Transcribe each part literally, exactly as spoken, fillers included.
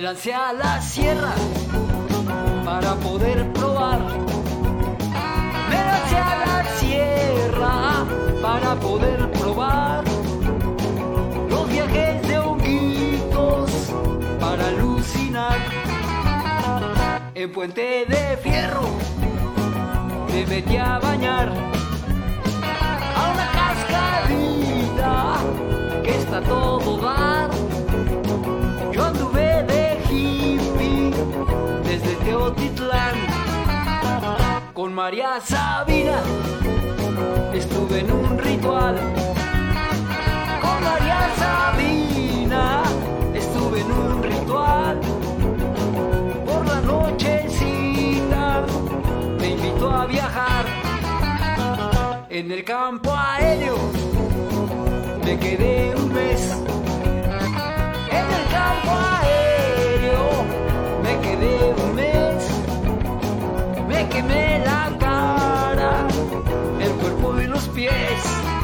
lancé a la sierra para poder probar. Me lancé a la sierra para poder probar los viajes de honguitos para alucinar. En Puente de Fierro me metí a bañar a una cascadita que está a todo dar. Yo anduve de hippie desde Teotitlán. Con María Sabina estuve en un ritual. Con María Sabina estuve en un ritual. Por la nochecita me invitó a viajar. En el campo aéreo me quedé un mes. En el campo aéreo me quedé un mes. Me quemé la cara, el cuerpo y los pies.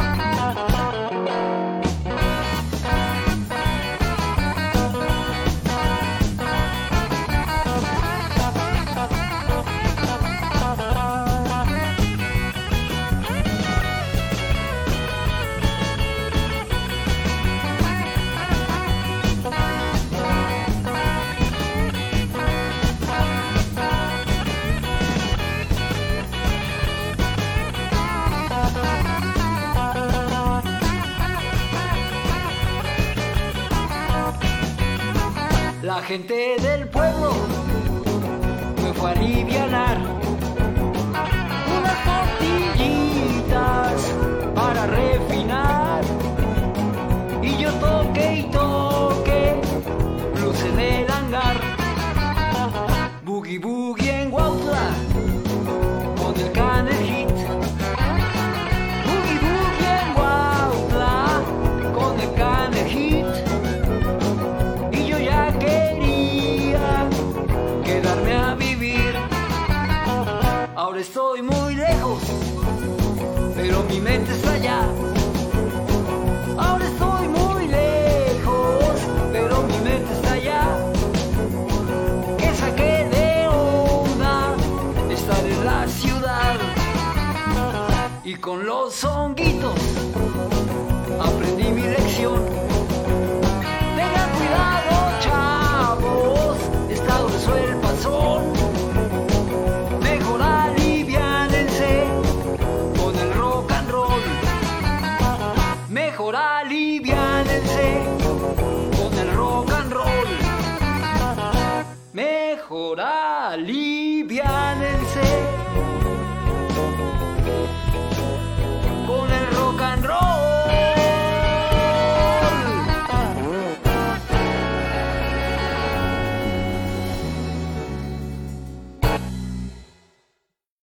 La gente del pueblo me fue a alivianar unas tortillitas para refinar. Y yo toqué y toqué blues en el hangar. Boogie boogie en Huautla con el Canel Hit. Boogie boogie en Huautla con el Canel Hit. Quedarme a vivir. Ahora estoy muy lejos, pero mi mente está allá. Ahora estoy muy lejos, pero mi mente está allá. Que saqué de onda estar en la ciudad. Y con los honguitos aprendí mi lección. Tengan cuidado, chavos, está grueso el pasón. Mejor aliviánense con el rock and roll. Mejor aliviánense con el rock and roll. Mejor aliviánense.